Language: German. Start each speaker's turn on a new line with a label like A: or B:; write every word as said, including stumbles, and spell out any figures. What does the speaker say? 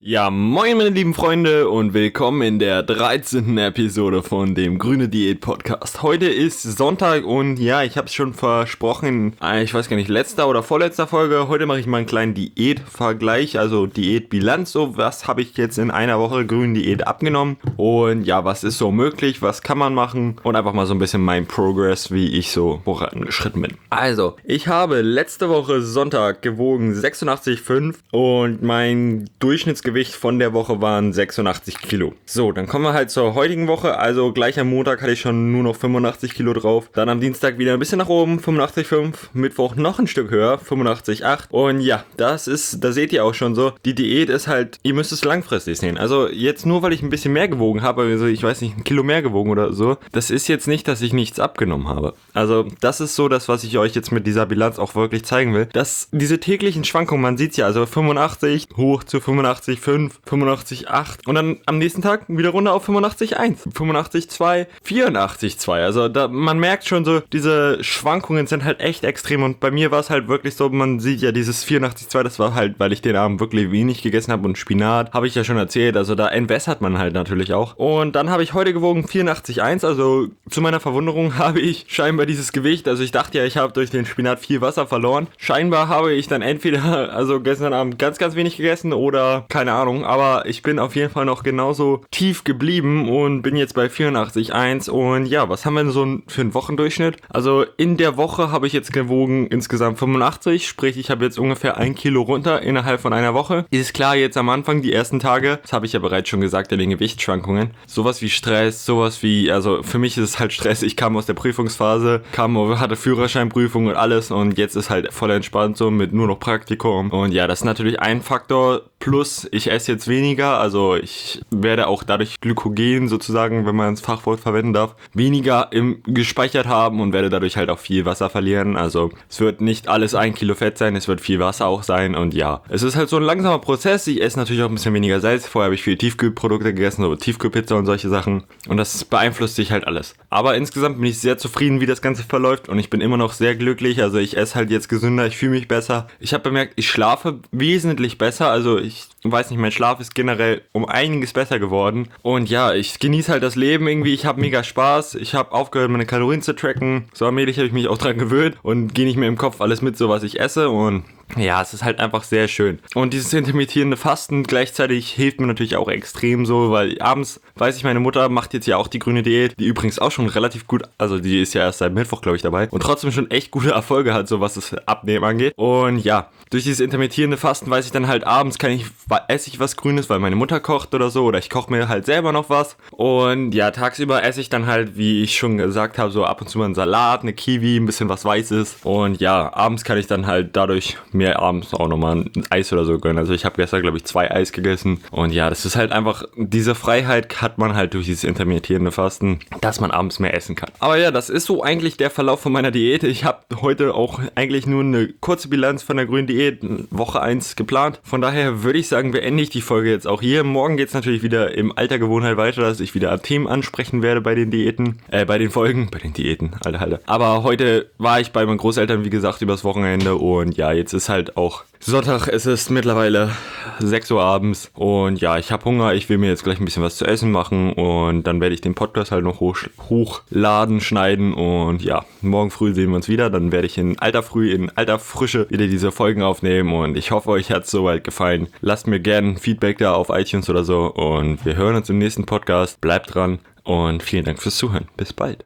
A: Ja, moin meine lieben Freunde und willkommen in der dreizehnten Episode von dem Grüne Diät Podcast. Heute ist Sonntag und ja, ich habe es schon versprochen, ich weiß gar nicht, letzter oder vorletzter Folge. Heute mache ich mal einen kleinen Diätvergleich, also Diätbilanz. So, was habe ich jetzt in einer Woche Grüne Diät abgenommen und ja, was ist so möglich, was kann man machen und einfach mal so ein bisschen mein Progress, wie ich so vorangeschritten bin. Also, ich habe letzte Woche Sonntag gewogen sechsundachtzig Komma fünf und mein Durchschnittsgewicht von der Woche waren sechsundachtzig Kilo. So, dann kommen wir halt zur heutigen Woche. Also gleich am Montag hatte ich schon nur noch fünfundachtzig Kilo drauf. Dann am Dienstag wieder ein bisschen nach oben, fünfundachtzig Komma fünf. Mittwoch noch ein Stück höher, fünfundachtzig Komma acht. Und ja, das ist, da seht ihr auch schon so, die Diät ist halt, ihr müsst es langfristig sehen. Also jetzt nur, weil ich ein bisschen mehr gewogen habe, also ich weiß nicht, ein Kilo mehr gewogen oder so, das ist jetzt nicht, dass ich nichts abgenommen habe. Also das ist so das, was ich euch jetzt mit dieser Bilanz auch wirklich zeigen will. Dass diese täglichen Schwankungen, man sieht es ja, also fünfundachtzig hoch zu fünfundachtzig Komma fünf, fünfundachtzig Komma acht und dann am nächsten Tag wieder runter auf fünfundachtzig Komma eins, fünfundachtzig Komma zwei, vierundachtzig Komma zwei. Also da, man merkt schon so, diese Schwankungen sind halt echt extrem und bei mir war es halt wirklich so, man sieht ja dieses vierundachtzig Komma zwei, das war halt, weil ich den Abend wirklich wenig gegessen habe und Spinat, habe ich ja schon erzählt, also da entwässert man halt natürlich auch. Und dann habe ich heute gewogen vierundachtzig Komma eins, also zu meiner Verwunderung habe ich scheinbar dieses Gewicht, also ich dachte ja, ich habe durch den Spinat viel Wasser verloren. Scheinbar habe ich dann entweder, also gestern Abend ganz, ganz wenig gegessen oder keine Ahnung, aber ich bin auf jeden Fall noch genauso tief geblieben und bin jetzt bei vierundachtzig Komma eins und ja, was haben wir denn so für einen Wochendurchschnitt? Also in der Woche habe ich jetzt gewogen insgesamt fünfundachtzig, sprich ich habe jetzt ungefähr ein Kilo runter innerhalb von einer Woche. Ist klar, jetzt am Anfang, die ersten Tage, das habe ich ja bereits schon gesagt, in den Gewichtsschwankungen, sowas wie Stress, sowas wie, also für mich ist es halt Stress, ich kam aus der Prüfungsphase, kam, hatte Führerscheinprüfung und alles und jetzt ist halt voll entspannt so mit nur noch Praktikum und ja, das ist natürlich ein Faktor, plus ich esse jetzt weniger, also ich werde auch dadurch Glykogen sozusagen, wenn man das Fachwort verwenden darf, weniger im gespeichert haben und werde dadurch halt auch viel Wasser verlieren. Also es wird nicht alles ein Kilo Fett sein, es wird viel Wasser auch sein und ja, es ist halt so ein langsamer Prozess. Ich esse natürlich auch ein bisschen weniger Salz. Vorher habe ich viel Tiefkühlprodukte gegessen, so Tiefkühlpizza und solche Sachen und das beeinflusst sich halt alles. Aber insgesamt bin ich sehr zufrieden, wie das Ganze verläuft und ich bin immer noch sehr glücklich. Also ich esse halt jetzt gesünder, ich fühle mich besser. Ich habe bemerkt, ich schlafe wesentlich besser, also ich weiß nicht, mein Schlaf ist generell um einiges besser geworden. Und ja, ich genieße halt das Leben irgendwie. Ich habe mega Spaß. Ich habe aufgehört, meine Kalorien zu tracken. So allmählich habe ich mich auch dran gewöhnt und gehe nicht mehr im Kopf alles mit, so was ich esse. Und ja, es ist halt einfach sehr schön. Und dieses intermittierende Fasten gleichzeitig hilft mir natürlich auch extrem so, weil abends, weiß ich, meine Mutter macht jetzt ja auch die grüne Diät, die übrigens auch schon relativ gut, also die ist ja erst seit Mittwoch, glaube ich, dabei und trotzdem schon echt gute Erfolge hat, so was das Abnehmen angeht. Und ja, durch dieses intermittierende Fasten weiß ich dann halt abends, kann ich, esse ich was Grünes, weil meine Mutter kocht oder so, oder ich koche mir halt selber noch was. Und ja, tagsüber esse ich dann halt, wie ich schon gesagt habe, so ab und zu mal einen Salat, eine Kiwi, ein bisschen was Weißes. Und ja, abends kann ich dann halt dadurch mir abends auch nochmal ein Eis oder so gönnen. Also ich habe gestern, glaube ich, zwei Eis gegessen. Und ja, das ist halt einfach, diese Freiheit hat man halt durch dieses intermittierende Fasten, dass man abends mehr essen kann. Aber ja, das ist so eigentlich der Verlauf von meiner Diät. Ich habe heute auch eigentlich nur eine kurze Bilanz von der grünen Diät, Woche eins geplant. Von daher würde ich sagen, beende ich die Folge jetzt auch hier. Morgen geht es natürlich wieder im alter Gewohnheit weiter, dass ich wieder Themen ansprechen werde bei den Diäten, äh, bei den Folgen, bei den Diäten, alter, alter. Aber heute war ich bei meinen Großeltern, wie gesagt, übers Wochenende und ja, jetzt ist halt auch Sonntag, es ist mittlerweile sechs Uhr abends und ja, ich habe Hunger, ich will mir jetzt gleich ein bisschen was zu essen machen und dann werde ich den Podcast halt noch hoch, hochladen, schneiden und ja, morgen früh sehen wir uns wieder, dann werde ich in alter Früh, in alter Frische wieder diese Folgen aufnehmen und ich hoffe, euch hat es soweit gefallen. Lasst mir gerne Feedback da auf iTunes oder so und wir hören uns im nächsten Podcast, bleibt dran und vielen Dank fürs Zuhören, bis bald.